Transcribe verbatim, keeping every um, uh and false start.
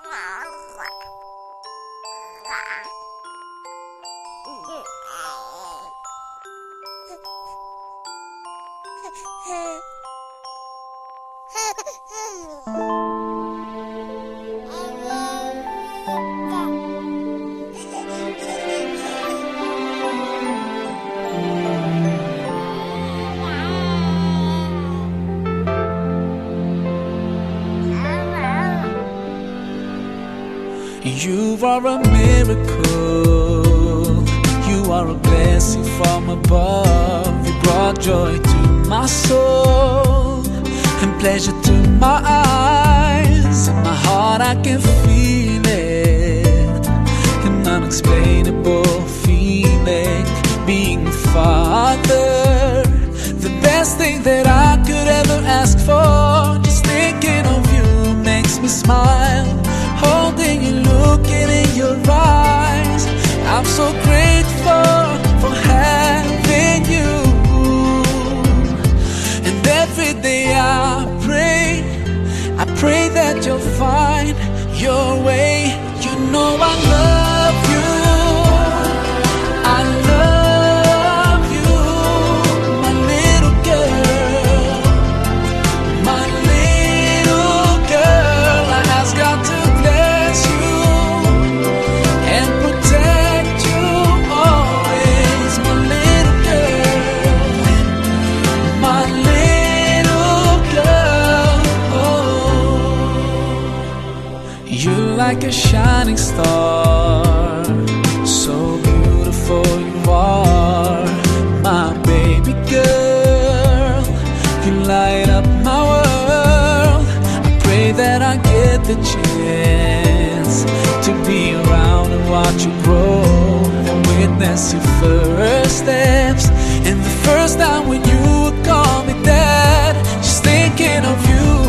You are a miracle, you are a blessing from above. You brought joy to my soul and pleasure to my eyes. In my heart I can feel it, an unexplainable feeling, being a father. The best thing that I could ever ask for. Just thinking of you makes me smile. Holding you, looking in your eyes, I'm so grateful for having you. And every day I pray, I pray that you'll find your way. You know I love you, I love you, my little girl, my little girl. I ask God to like a shining star, so beautiful you are, my baby girl. You light up my world. I pray that I get the chance to be around and watch you grow and witness your first steps. And the first time when you would call me dad, just thinking of you